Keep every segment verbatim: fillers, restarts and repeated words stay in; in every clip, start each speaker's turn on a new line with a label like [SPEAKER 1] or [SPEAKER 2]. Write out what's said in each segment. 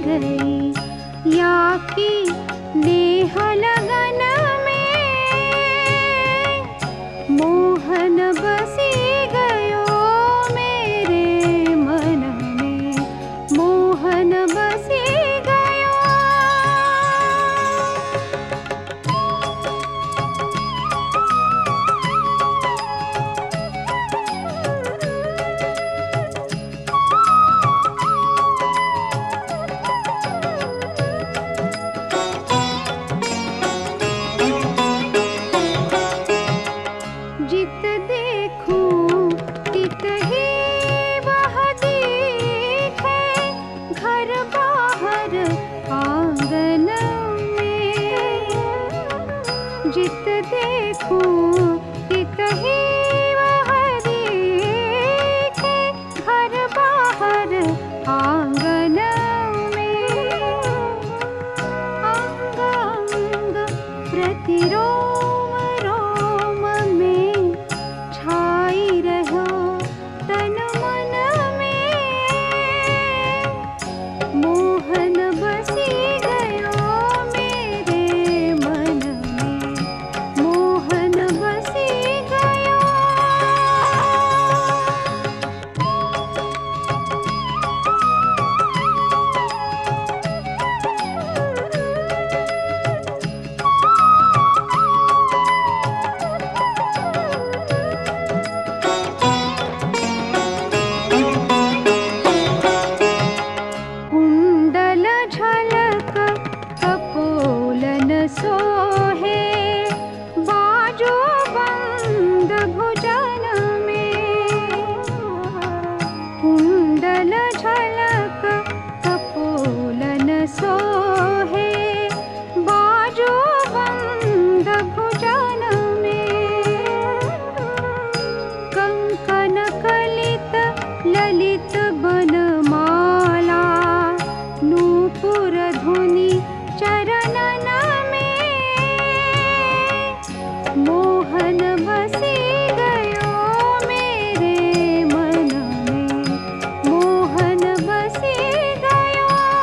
[SPEAKER 1] गई। या की नेह लगन में मोहन बसी गयो मेरे मन में, मोहन बसी गयो। जित देखूं तित ही वह दिखे, घर बाहर आंगन में। जित देखूं तित ही वह दिखे, घर बाहर आंगन में। अंग अंग प्रतिरोम रोम में छाई रहो तन मन में, मोहन बसी गयो मेरे मन में, मोहन बसी गयो। कुंडल झलक कपोलन सोहे, बाजो बंद भुजन में। कुंडल झलक कपोलन सोहे, बाजो बंद भुजन में। कंकन कलित ललित बनमाला, नूपुर धुनि चरणन में, मोहन बसी गयो मेरे मन में, मोहन बसी गयो।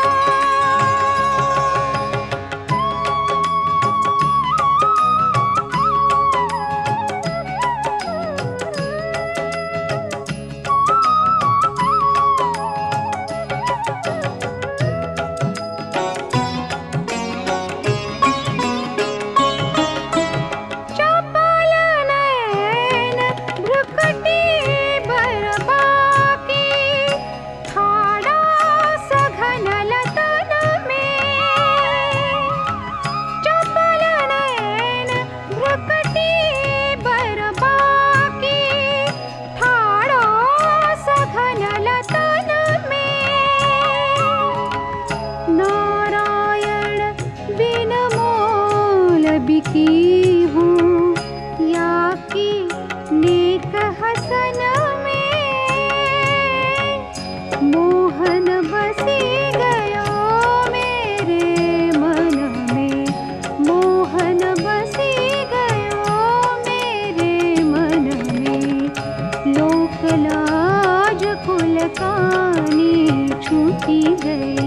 [SPEAKER 1] चपल नयन भ्रुकुटी बरबाकी, ठाड़ा सघन लतन में। चपल नयन भ्रुकुटी बरबाकी, ठाड़ा सघन लतन में। नारायण बिन मोल बिकी हूँ, या की नेक हसन में, मोहन बसी गयो मेरे मन में, मोहन बसी गयो मेरे मन में। लोक लाज कुल कानी छूटी गई।